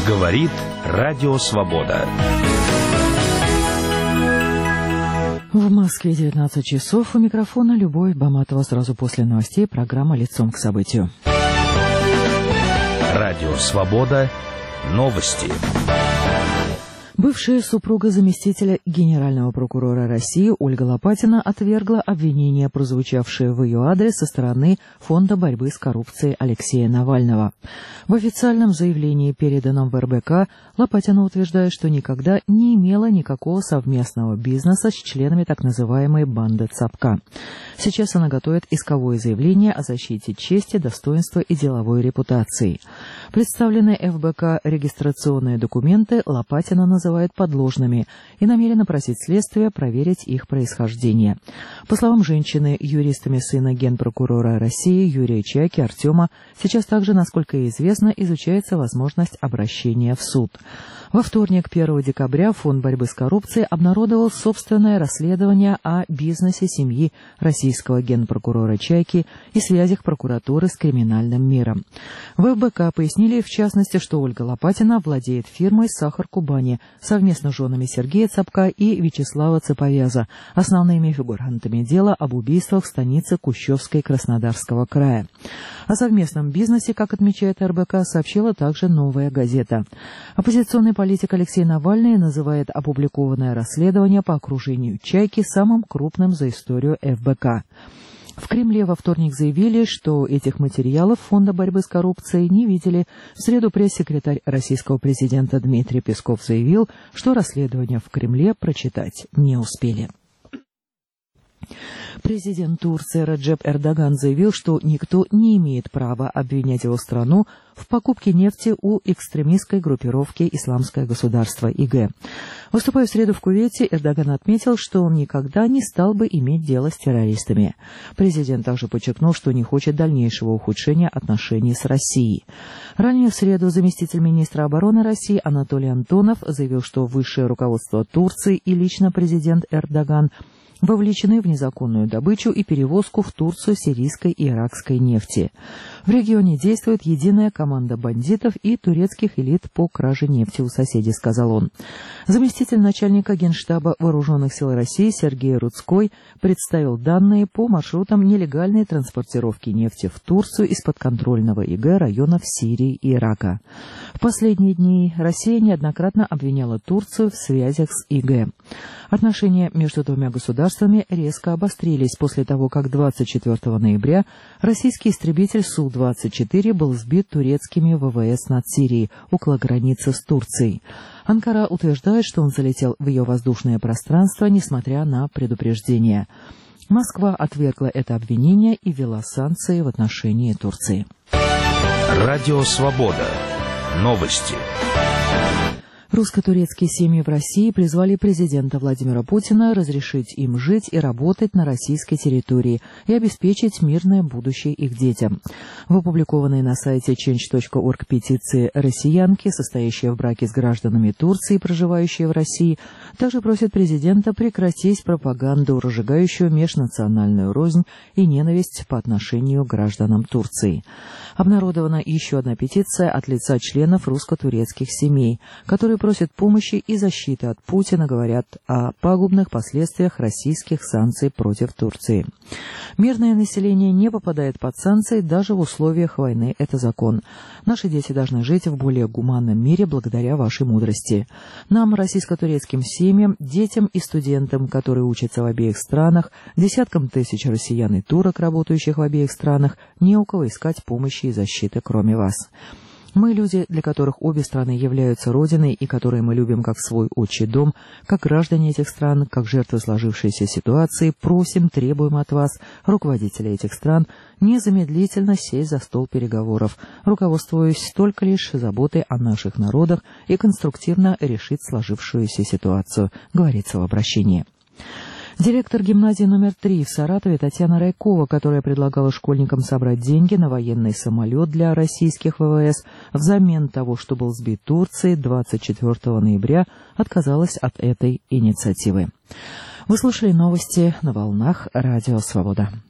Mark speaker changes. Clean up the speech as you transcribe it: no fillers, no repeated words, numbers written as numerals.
Speaker 1: Говорит Радио Свобода.
Speaker 2: В Москве 19 часов. У микрофона Любовь Баматова. Сразу после новостей программа «Лицом к событию».
Speaker 1: Радио Свобода. Новости.
Speaker 2: Бывшая супруга заместителя генерального прокурора России Ольга Лопатина отвергла обвинения, прозвучавшие в ее адрес со стороны Фонда борьбы с коррупцией Алексея Навального. В официальном заявлении, переданном в РБК, Лопатина утверждает, что никогда не имела никакого совместного бизнеса с членами так называемой банды Цапка. Сейчас она готовит исковое заявление о защите чести, достоинства и деловой репутации. Представленные ФБК регистрационные документы Лопатина называет подложными и намерена просить следствие проверить их происхождение. По словам женщины, юристами сына генпрокурора России Юрия Чайки Артема сейчас также, насколько известно, изучается возможность обращения в суд. Во вторник, 1 декабря, Фонд борьбы с коррупцией обнародовал собственное расследование о бизнесе семьи российского генпрокурора Чайки и связях прокуратуры с криминальным миром. В ФБК пояснили, в частности, что Ольга Лопатина владеет фирмой «Сахар Кубани» совместно с женами Сергея Цапка и Вячеслава Цаповяза, основными фигурантами дела об убийствах в станице Кущевской Краснодарского края. О совместном бизнесе, как отмечает РБК, сообщила также «Новая газета». Оппозиционный политик Алексей Навальный называет опубликованное расследование по окружению Чайки самым крупным за историю ФБК. В Кремле во вторник заявили, что этих материалов Фонда борьбы с коррупцией не видели. В среду пресс-секретарь российского президента Дмитрий Песков заявил, что расследование в Кремле прочитать не успели. Президент Турции Реджеп Эрдоган заявил, что никто не имеет права обвинять его страну в покупке нефти у экстремистской группировки «Исламское государство» ИГ. Выступая в среду в Кувейте, Эрдоган отметил, что он никогда не стал бы иметь дело с террористами. Президент также подчеркнул, что не хочет дальнейшего ухудшения отношений с Россией. Ранее в среду заместитель министра обороны России Анатолий Антонов заявил, что высшее руководство Турции и лично президент Эрдоган вовлечены в незаконную добычу и перевозку в Турцию сирийской и иракской нефти. В регионе действует единая команда бандитов и турецких элит по краже нефти у соседей, сказал он. Заместитель начальника Генштаба Вооруженных сил России Сергей Рудской представил данные по маршрутам нелегальной транспортировки нефти в Турцию из подконтрольного ИГ районов Сирии и Ирака. В последние дни Россия неоднократно обвиняла Турцию в связях с ИГ. Отношения между двумя государствами резко обострились после того, как 24 ноября российский истребитель Су-24 был сбит турецкими ВВС над Сирией около границы с Турцией. Анкара утверждает, что он залетел в ее воздушное пространство, несмотря на предупреждение. Москва отвергла это обвинение и ввела санкции в отношении Турции.
Speaker 1: Радио Свобода. Новости.
Speaker 2: Русско-турецкие семьи в России призвали президента Владимира Путина разрешить им жить и работать на российской территории и обеспечить мирное будущее их детям. В опубликованной на сайте change.org петиции россиянки, состоящие в браке с гражданами Турции, проживающие в России, также просят президента прекратить пропаганду, разжигающую межнациональную рознь и ненависть по отношению к гражданам Турции. Обнародована еще одна петиция от лица членов русско-турецких семей, которые просят помощи и защиты от Путина, говорят о пагубных последствиях российских санкций против Турции. Мирное население не попадает под санкции даже в условиях войны. Это закон. Наши дети должны жить в более гуманном мире благодаря вашей мудрости. Нам, российско-турецким семьям, детям и студентам, которые учатся в обеих странах, десяткам тысяч россиян и турок, работающих в обеих странах, не у кого искать помощи и защиты, кроме вас. Мы люди, для которых обе страны являются родиной и которые мы любим как свой отчий дом, как граждане этих стран, как жертвы сложившейся ситуации, просим, требуем от вас, руководителей этих стран, незамедлительно сесть за стол переговоров, руководствуясь только лишь заботой о наших народах и конструктивно решить сложившуюся ситуацию, говорится в обращении. Директор гимназии номер 3 в Саратове Татьяна Райкова, которая предлагала школьникам собрать деньги на военный самолет для российских ВВС взамен того, что был сбит Турцией 24 ноября, отказалась от этой инициативы. Вы слушали новости на волнах Радио Свобода.